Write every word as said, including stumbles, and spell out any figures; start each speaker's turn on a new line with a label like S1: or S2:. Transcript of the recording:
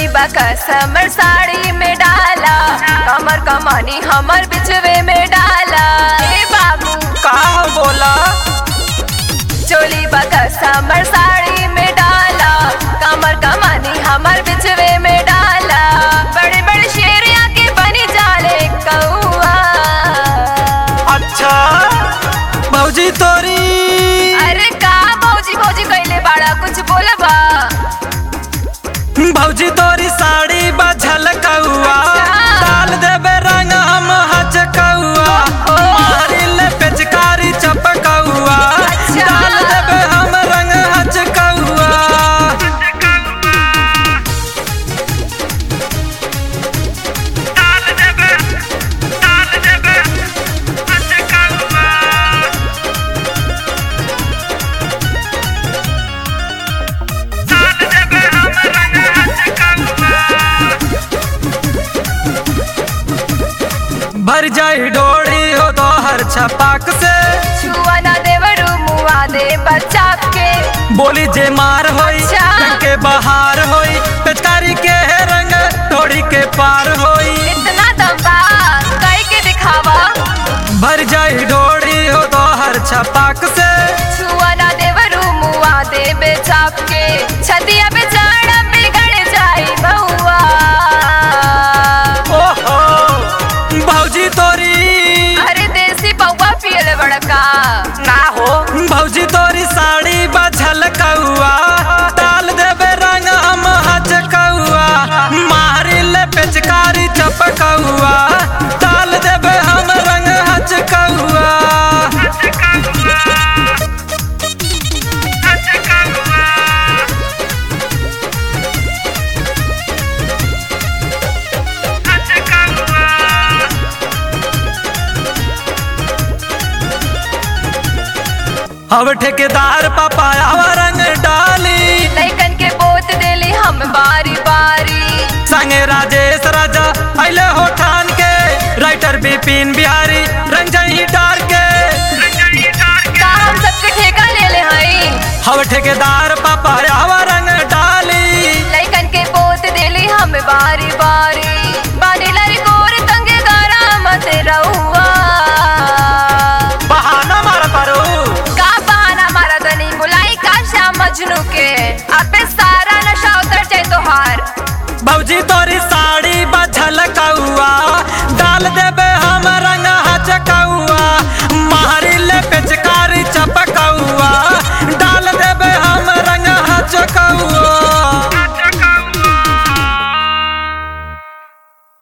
S1: बकसमर साड़ी में डाला, कमर कमानी हमर बिचवे में डाला। ए बाबू
S2: का बोला?
S1: चोली बकसमर साड़ी में डाला, कमर कमानी हमर बिचवे में डाला। बड़े बड़े शेरिया के बनी जाले कौआ।
S2: अच्छा भौजी तोरी।
S1: अरे का भौजी भौजी कहले बाड़ा, कुछ बोलबा?
S2: भौजी तोरी साड़ी बझल कौआ, डाल देबे रंग हम हज कौआ, मारी ले पेचकारी चपकौआ, डाल देबे हम रंग हज कौआ। भर जाई डोरी हो तो हर छपाक से,
S1: छुआ ना देवरू मुआ दे बच्चा के।
S2: बोली जे मार होई रंग के बहार होई, पेचकारी के रंग डोरी के पार होई।
S1: इतना दम्बा कई के दिखावा।
S2: भर जाई डोरी हो तो हर छपाक से,
S1: छुआ ना देवरू मुआ दे बेचाप के। छतिया पे जाड़ा बिगड़ जाई बहुआ।
S2: ओहो भौजी तोरी।
S1: अरे देसी पौवा पियल बड़का
S2: ना हो भौजी तोरी साड़ी बझल कौआ, डाल देबे रंग हम हज कौआ, मारी ले पेचकारी चपकौआ, डाल देबे हम रंग हज कौआ। अब ठेकेदार पापाया रंग डाली,
S1: लइकन के बोत देली हम बारी बारी।
S2: संगे राजेश राजा अइले हो ठान के, राइटर बिपिन बिहारी रंग जही डार के।
S1: का हम सबके ठेका ले ले हई?
S2: अब ठेकेदार पापाया रंग डाली,
S1: लइकन के बोत देली हम बारी बारी। बानी लरी गोर तंगे गारा मत रहुआ।
S2: बहाना मारा पारो।
S1: का बहाना मारा तनी बुलाई का श्याम मजनू के। अबे सारा नशा उतर जाए तोहार।
S2: भौजी तोरी